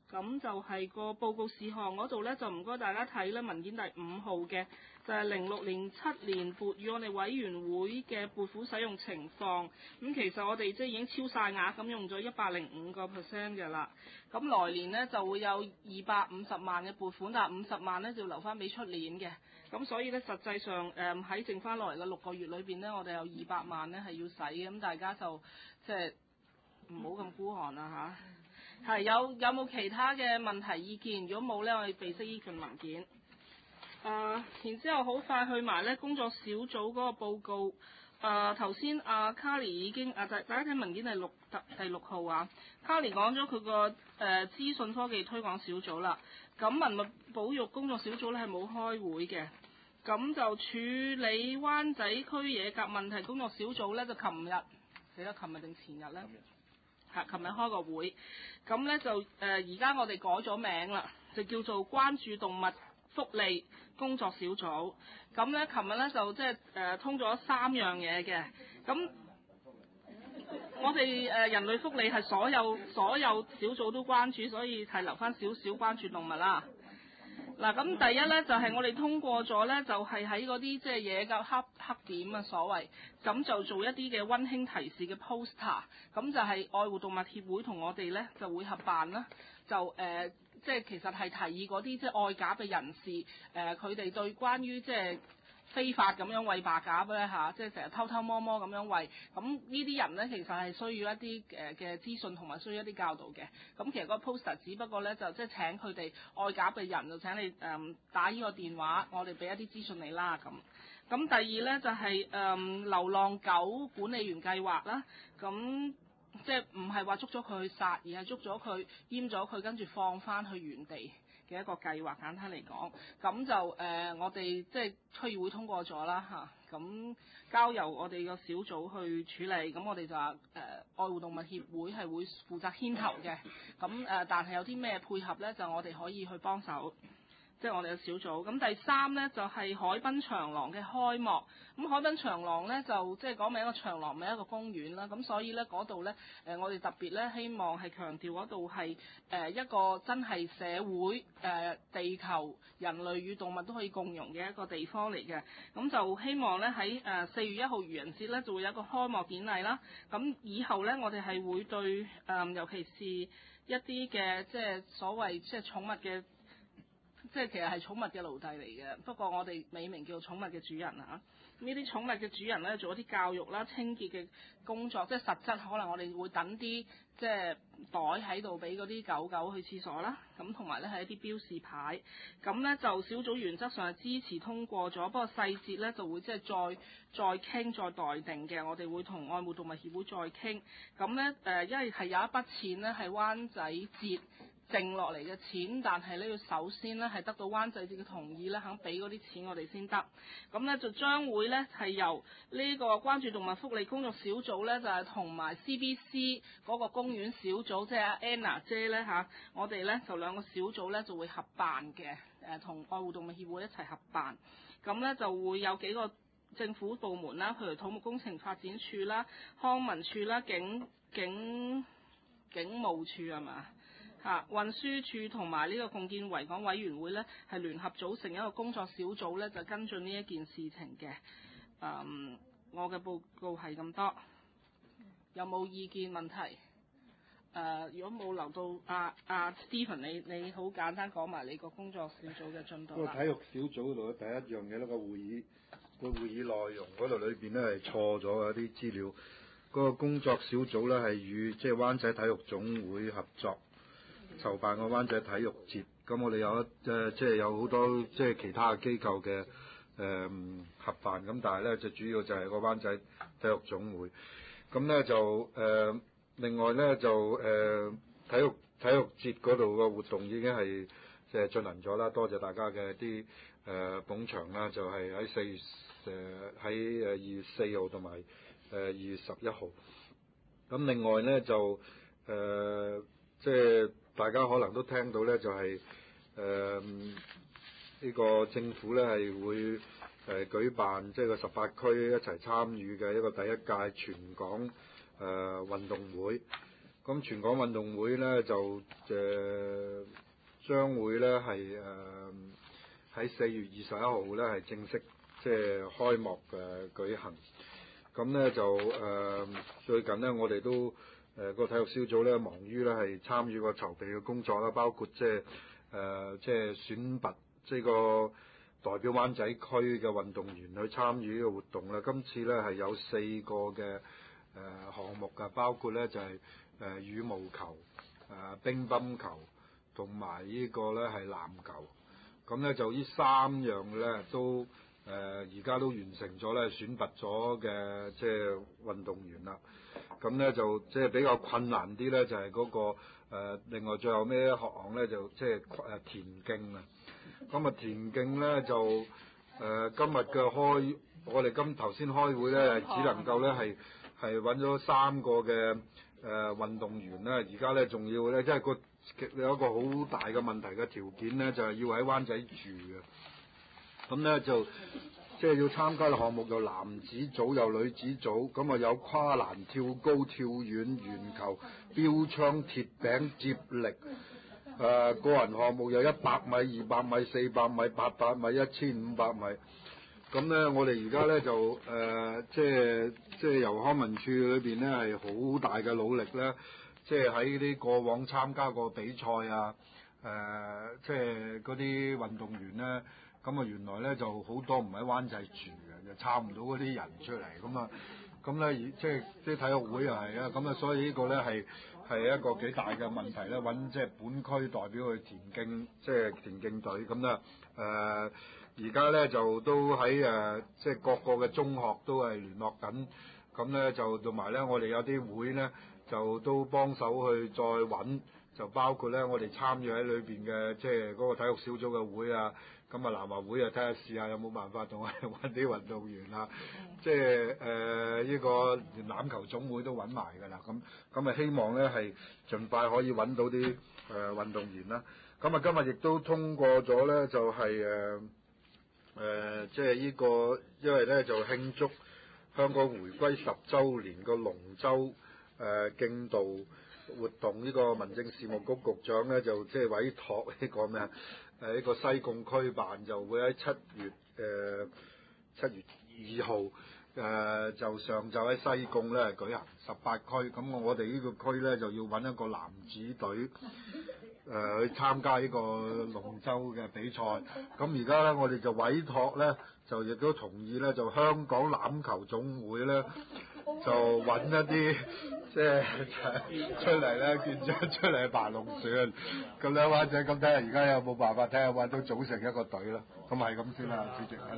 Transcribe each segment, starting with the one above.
咁就係個報告事項嗰度呢，就唔該大家睇咧文件第5號嘅，就係06-07年撥予我哋委員會嘅撥款使用情況。咁其實我哋即係已經超晒額，咁用咗105% 嘅啦。咁來年呢，就會有250萬嘅撥款，但係50萬呢就要留翻俾出年嘅。咁所以呢，實際上喺剩翻落嚟嘅6個月裏邊呢，我哋有200萬呢係要使嘅。咁大家就即係唔好咁孤寒啦嚇。係有冇其他嘅問題意見？如果冇呢，我哋備悉呢份文件。然之後好快去埋呢工作小組嗰個報告。頭先阿 Carly 已經大家睇文件第6號啊。Carly 講咗佢個資訊科技推廣小組啦。咁文物保育工作小組咧係冇開會嘅。咁就處理灣仔區野鴿問題工作小組咧就琴日定前日咧？琴日開個會。咁咧就而家我哋改咗名啦，就叫做關注動物福利工作小組。咁咧，琴日咧就即係通咗3樣嘢嘅。咁我哋人類福利係所有小組都關注，所以係留翻少少關注動物啦。嗱，咁第一咧就係我哋通過咗咧，就係喺嗰啲即係野鴿黑點啊所謂，咁就做一啲嘅溫馨提示嘅 poster， 咁就係愛護動物協會同我哋咧就會合辦啦，就即係其實係提議嗰啲即係愛鴿嘅人士，佢哋對關於即係非法咁樣餵白鴿咧嚇，即係成日偷偷摸摸咁樣餵，咁呢啲人咧其實係需要一啲嘅資訊同埋需要一啲教導嘅。咁其實個 poster 只不過咧就即係請佢哋愛鴿嘅人就請你打呢個電話，我哋俾一啲資訊你啦咁。咁第二咧就係流浪狗管理員計劃啦，咁即係唔係話捉咗佢去殺，而係捉咗佢閹咗佢，跟住放翻去原地嘅一個計劃。簡單嚟講，咁就我哋即係區議會通過咗啦嚇，咁交由我哋個小組去處理。咁我哋就話愛護動物協會係會負責牽頭嘅，咁但係有啲咩配合咧，就我哋可以去幫手。即係我哋嘅小組。咁第3呢，就係海濱長廊嘅開幕。咁海濱長廊呢，就即係講明一個長廊，唔係一個公園啦。咁所以呢，嗰度呢，我哋特別呢，希望係強調嗰度係一個真係社會地球人類與動物都可以共融嘅一個地方嚟嘅。咁就希望呢，喺4月1號愚人節呢，就會有一個開幕典禮啦。咁以後呢，我哋係會對尤其是一啲嘅即係所謂即係寵物嘅。即係其實係寵物嘅奴隸嚟嘅，不過我哋美名叫寵物嘅主人啊。呢啲寵物嘅主人咧做一啲教育啦、清潔嘅工作，即係實質可能我哋會等啲即係袋喺度俾嗰啲狗狗去廁所啦。咁同埋咧係一啲標示牌。咁咧就小組原則上係支持通過咗，不過細節咧就會即係再傾再待定嘅。我哋會同愛護動物協會再傾。咁咧因為係有一筆錢咧係灣仔節剩落嚟嘅錢，但係咧要首先咧係得到灣仔節嘅同意咧，肯俾嗰啲錢我哋先得。咁咧就將會咧係由呢個關注動物福利工作小組咧，就係同埋 CBC 嗰個公園小組，即係阿 Anna 姐咧嚇，我哋咧就兩個小組咧就會合辦嘅，同愛護動物協會一齊合辦。咁咧就會有幾個政府部門啦，譬如土木工程發展處啦、康文署啦、警務處係嘛？運輸處同埋呢個共建維港委員會呢，係聯合組成一個工作小組呢，就跟進呢一件事情嘅。我嘅報告係咁多，有冇意見問題？如果冇留到Stephen， 你好簡單講埋你個工作小組嘅進度啦。 個體育小組嗰度第一樣嘢呢，個會議內容嗰度裏邊呢係錯咗嘅啲資料。嗰個工作小組呢係與即係灣仔體育總會合作。籌辦個灣仔體育節，咁我哋有即係有好多即係其他嘅機構嘅合辦，咁但係咧就主要就係個灣仔體育總會，咁咧就另外咧就體育節嗰度個活動已經係即係進行咗啦，多謝大家嘅啲捧場啦，就係喺2月4號同埋2月11號，咁另外咧就即係大家可能都聽到咧，就係呢個政府咧係會舉辦即係個18區一齊參與嘅一個第一屆全港運動會。咁全港運動會咧就將會咧係喺4月21號咧係正式即係開幕舉行。咁咧就最近咧我哋都個體育小組咧忙於咧係參與個籌備嘅工作啦，包括即係選拔即係個代表灣仔區嘅運動員去參與呢個活動啦。今次咧係有4個嘅項目㗎，包括咧就係羽毛球、乒乓球同埋呢個咧係籃球。咁咧就呢3樣咧都而家都完成咗咧選拔咗嘅即係運動員啦。咁咧就即係比較困難啲咧，就係嗰個另外最後尾一項咧就即係田徑啊。咁啊田徑咧就今日嘅我哋頭先開會咧，只能夠咧係揾咗3個嘅運動員咧，而家咧仲要咧，即係有一個好大嘅問題嘅條件咧，就係要喺灣仔住嘅。咁咧就即係要參加嘅項目有男子組有女子組，咁啊有跨欄、跳高、跳遠、鉛球、標槍、鐵餅、接力。個人項目有100米、200米、400米、800米、1500米。咁咧，我哋而家咧就即係由康文署裏邊咧係好大嘅努力咧，即係喺啲過往參加過比賽啊，即係嗰啲運動員咧，咁啊原來咧就好多唔喺灣仔住嘅，就撐唔到嗰啲人出嚟，咁咧即係體育會又係啊，咁啊所以呢個咧係一個幾大嘅問題咧，揾即係本區代表去田徑，即係田徑隊咁啦，而家咧就都喺即係各個嘅中學都係聯絡緊，咁咧就同埋咧我哋有啲會咧就都幫手去再揾，就包括咧我哋參與喺裏邊嘅即係嗰個體育小組嘅會啊，咁啊南華會啊睇下試下有冇辦法同我哋揾啲運動員啊，即係呢個連欖球總會都揾埋㗎啦，咁啊希望咧係盡快可以揾到啲運動員啦。咁啊今日亦都通過咗咧就係即係呢個，因為咧就慶祝香港回歸10週年個龍舟競渡活動，呢個民政事務局局長咧就即係委託呢個咩呢個西貢區辦就會喺7月2號就上晝喺西貢咧舉行18區，咁我哋呢個區咧就要揾一個男子隊去參加呢個龍舟嘅比賽。咁而家咧我哋就委託咧就亦都同意咧就香港欖球總會咧就揾一啲即係出嚟咧建章出嚟爬龍船，咁兩灣仔咁睇下而家有冇辦法睇下揾到組成一個隊啦。咁係咁先啦，主席。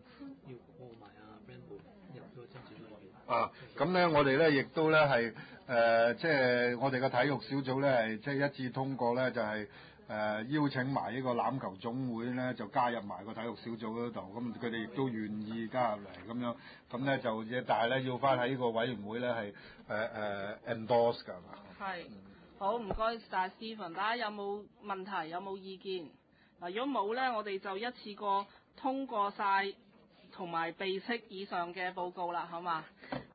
咁咧我哋咧亦都咧係即係我哋嘅體育小組咧係即係一致通過咧就係邀請埋呢個欖球總會咧就加入埋個體育小組嗰度，咁佢哋亦都願意加入嚟咁樣，咁咧就但係咧要翻喺呢個委員會咧係endorse 㗎嘛。係， 好唔該晒 Stephen， 大家有冇問題有冇意見？嗱，如果冇咧，我哋就一次過通過晒同埋備悉以上嘅報告啦，好嘛？